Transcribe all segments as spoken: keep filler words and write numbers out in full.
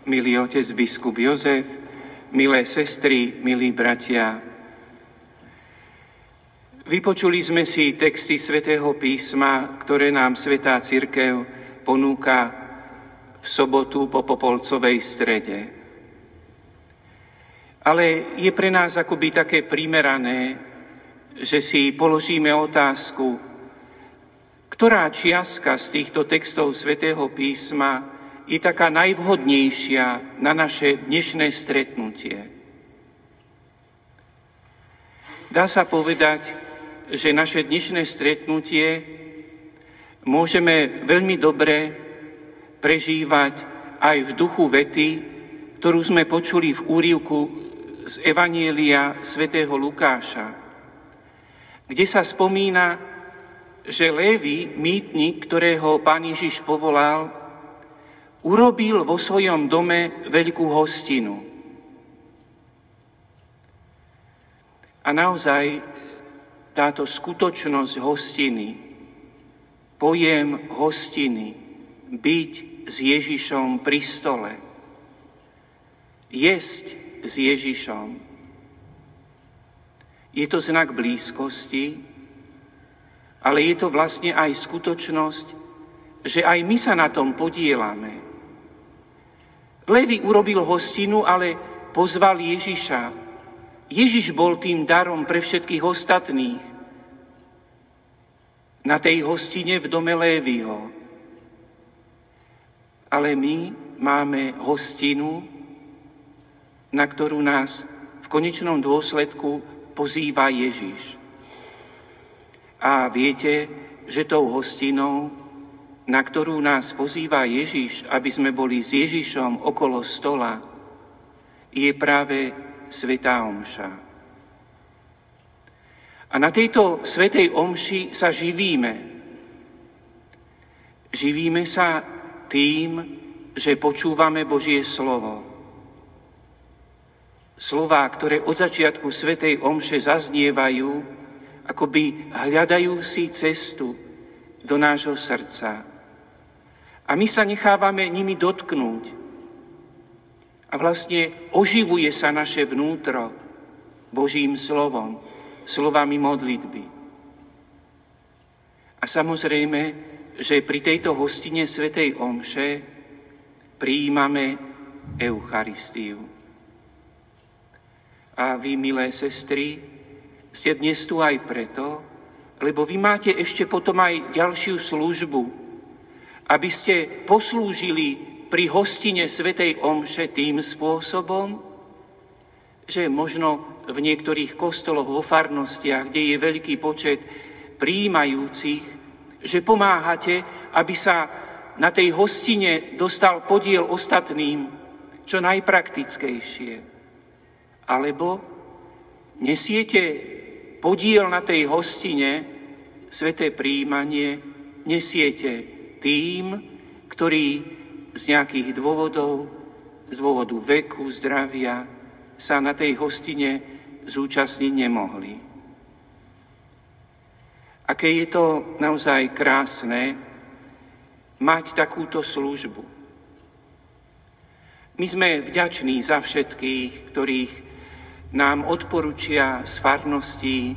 milý otec biskup Jozef, milé sestry, milí bratia. Vypočuli sme si texty Svätého písma, ktoré nám Svätá cirkev ponúka v sobotu po popolcovej strede. Ale je pre nás akoby také primerané, že si položíme otázku, ktorá čiastka z týchto textov Svätého písma je taká najvhodnejšia na naše dnešné stretnutie. Dá sa povedať, že naše dnešné stretnutie môžeme veľmi dobre prežívať aj v duchu vety, ktorú sme počuli v úryvku z Evanjelia svätého Lukáša, kde sa spomína, že Lévi, mýtnik, ktorého Pán Ježiš povolal, urobil vo svojom dome veľkú hostinu. A naozaj táto skutočnosť hostiny, pojem hostiny, byť s Ježišom pri stole, jesť s Ježišom, je to znak blízkosti, ale je to vlastne aj skutočnosť, že aj my sa na tom podielame. Lévi urobil hostinu, ale pozval Ježiša. Ježiš bol tým darom pre všetkých ostatných na tej hostine v dome Léviho. Ale my máme hostinu, na ktorú nás v konečnom dôsledku pozýva Ježiš. A viete, že tou hostinou, na ktorú nás pozýva Ježiš, aby sme boli s Ježišom okolo stola, je práve svätá omša. A na tejto svätej omši sa živíme. Živíme sa tým, že počúvame Božie slovo. Slová, ktoré od začiatku svätej omše zaznievajú, akoby hľadajú si cestu do nášho srdca. A my sa nechávame nimi dotknúť. A vlastne oživuje sa naše vnútro Božím slovom, slovami modlitby. A samozrejme, že pri tejto hostine svätej omše prijímame Eucharistiu. A vy, milé sestry, ste dnes tu aj preto, lebo vy máte ešte potom aj ďalšiu službu, aby ste poslúžili pri hostine svätej omše tým spôsobom, že možno v niektorých kostoloch vo farnostiach, kde je veľký počet prijímajúcich, že pomáhate, aby sa na tej hostine dostal podiel ostatným čo najpraktickejšie. Alebo nesiete podiel na tej hostine, sväté prijímanie, nesiete tým, ktorí z nejakých dôvodov, z dôvodu veku, zdravia, sa na tej hostine zúčastniť nemohli. Aké je to naozaj krásne mať takúto službu. My sme vďační za všetkých, ktorých nám odporúčia z farností,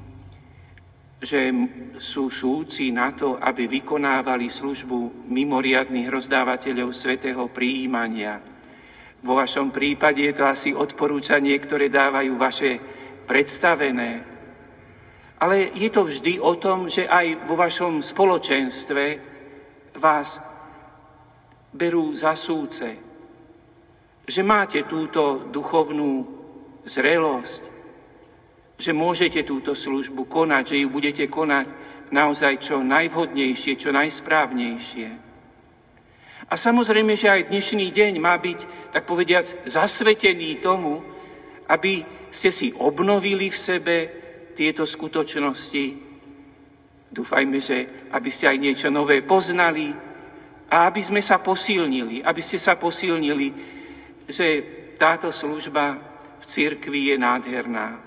že sú súci na to, aby vykonávali službu mimoriadnych rozdávateľov svätého prijímania. Vo vašom prípade je to asi odporúčanie, ktoré dávajú vaše predstavené. Ale je to vždy o tom, že aj vo vašom spoločenstve vás berú za súce. Že máte túto duchovnú zrelosť, že môžete túto službu konať, že ju budete konať naozaj čo najvhodnejšie, čo najsprávnejšie. A samozrejme, že aj dnešný deň má byť, tak povediac, zasvetený tomu, aby ste si obnovili v sebe tieto skutočnosti. Dúfajme, že aby ste aj niečo nové poznali a aby sme sa posilnili, aby ste sa posilnili, že táto služba v cirkvi je nádherná.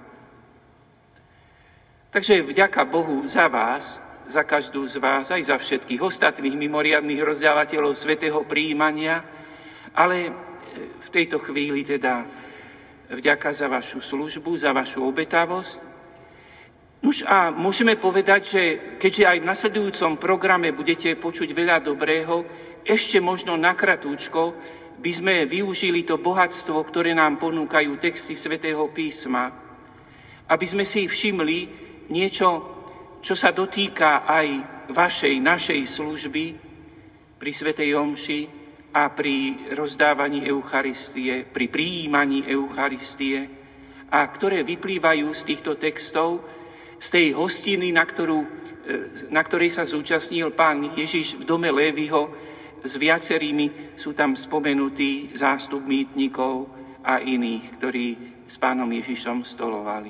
Takže vďaka Bohu za vás, za každú z vás, aj za všetkých ostatných mimoriadnych rozdávateľov svätého prijímania, ale v tejto chvíli teda vďaka za vašu službu, za vašu obetavosť. Nuž a môžeme povedať, že keďže aj v nasledujúcom programe budete počuť veľa dobrého, ešte možno nakratúčko by sme využili to bohatstvo, ktoré nám ponúkajú texty Svätého písma, aby sme si všimli niečo, čo sa dotýka aj vašej, našej služby pri svätej omši a pri rozdávaní Eucharistie, pri prijímaní Eucharistie a ktoré vyplývajú z týchto textov, z tej hostiny, na, ktorú, na ktorej sa zúčastnil pán Ježiš v dome Léviho s viacerými, sú tam spomenutí zástup mýtnikov a iných, ktorí s pánom Ježišom stolovali.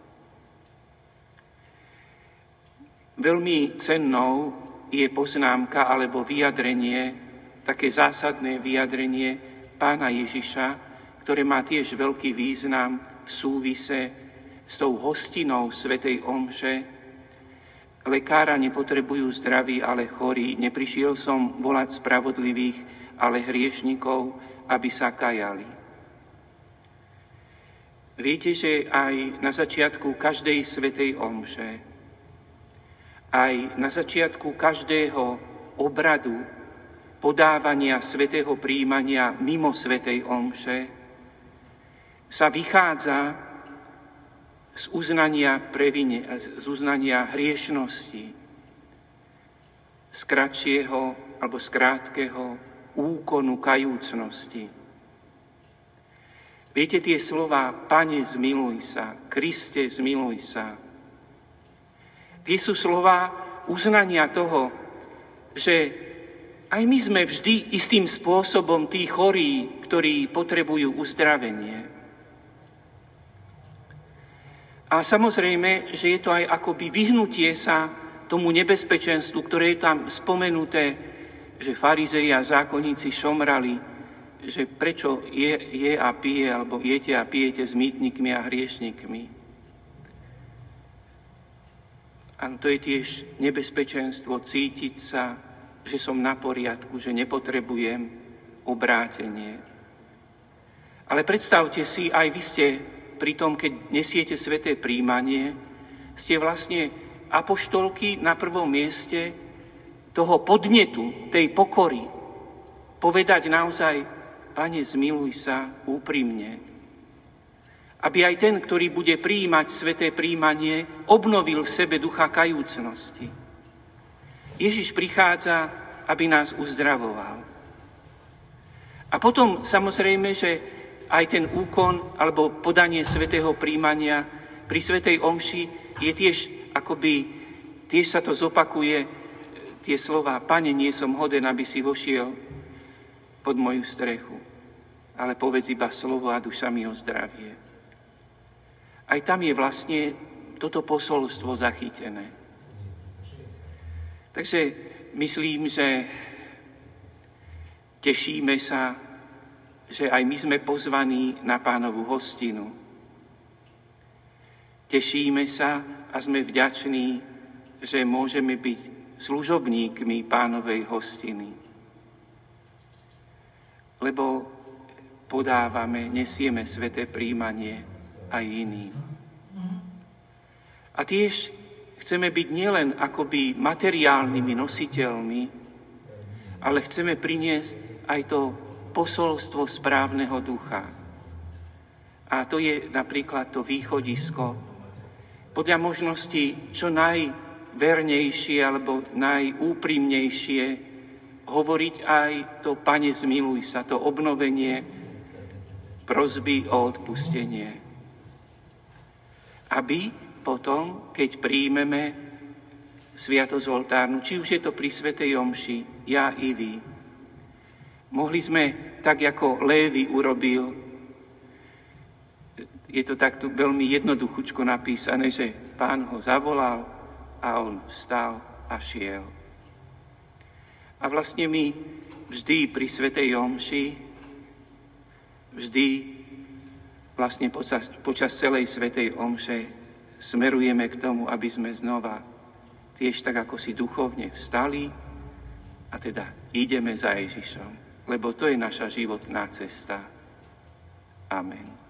Veľmi cennou je poznámka alebo vyjadrenie, také zásadné vyjadrenie pána Ježiša, ktoré má tiež veľký význam v súvise s tou hostinou svätej omše. Lekára nepotrebujú zdraví, ale chorí. Neprišiel som volať spravodlivých, ale hriešnikov, aby sa kajali. Viete, že aj na začiatku každej svätej omše, aj na začiatku každého obradu podávania svätého prijímania mimo svätej omše sa vychádza z uznania previne, z uznania hriešnosti, z kratšieho alebo z krátkeho úkonu kajúcnosti. Viete tie slova Pane, zmiluj sa, Kriste, zmiluj sa. Tie sú slova uznania toho, že aj my sme vždy istým spôsobom tí chorí, ktorí potrebujú uzdravenie. A samozrejme, že je to aj akoby vyhnutie sa tomu nebezpečenstvu, ktoré je tam spomenuté, že farizei a zákonníci šomrali, že prečo je, je a pije, alebo jete a pijete s mýtnikmi a hriešnikmi. A to je tiež nebezpečenstvo cítiť sa, že som na poriadku, že nepotrebujem obrátenie. Ale predstavte si, aj vy ste pri tom, keď nesiete sväté prijímanie, ste vlastne apoštolky na prvom mieste toho podnetu, tej pokory. Povedať naozaj, Pane, zmiluj sa úprimne. Aby aj ten, ktorý bude prijímať sväté prijímanie, obnovil v sebe ducha kajúcnosti. Ježiš prichádza, aby nás uzdravoval. A potom samozrejme, že aj ten úkon alebo podanie svätého prijímania pri svätej omši je tiež akoby, tiež sa to zopakuje, tie slova, Pane, nie som hoden, aby si vošiel pod moju strechu, ale povedz iba slovo a duša mi ozdravie. Aj tam je vlastne toto posolstvo zachytené. Takže myslím, že tešíme sa, že aj my sme pozvaní na Pánovu hostinu. Tešíme sa a sme vďační, že môžeme byť služobníkmi Pánovej hostiny. Lebo podávame, nesieme sväté prijímanie aj iným. A tiež chceme byť nielen akoby materiálnymi nositeľmi, ale chceme priniesť aj to posolstvo správneho ducha. A to je napríklad to východisko. Podľa možnosti čo najvernejšie alebo najúprimnejšie hovoriť aj to Pane, zmiluj sa, to obnovenie prosby o odpustenie. Aby potom, keď príjmeme sviatosť oltárnu, či už je to pri svätej omši, ja i vy, mohli sme, tak ako Lévi urobil, je to takto veľmi jednoduchučko napísané, že Pán ho zavolal a on vstal a šiel. A vlastne my vždy pri svätej omši, vždy vlastne počas, počas celej svätej omše smerujeme k tomu, aby sme znova tiež tak ako si duchovne vstali a teda ideme za Ježišom. Lebo to je naša životná cesta. Amen.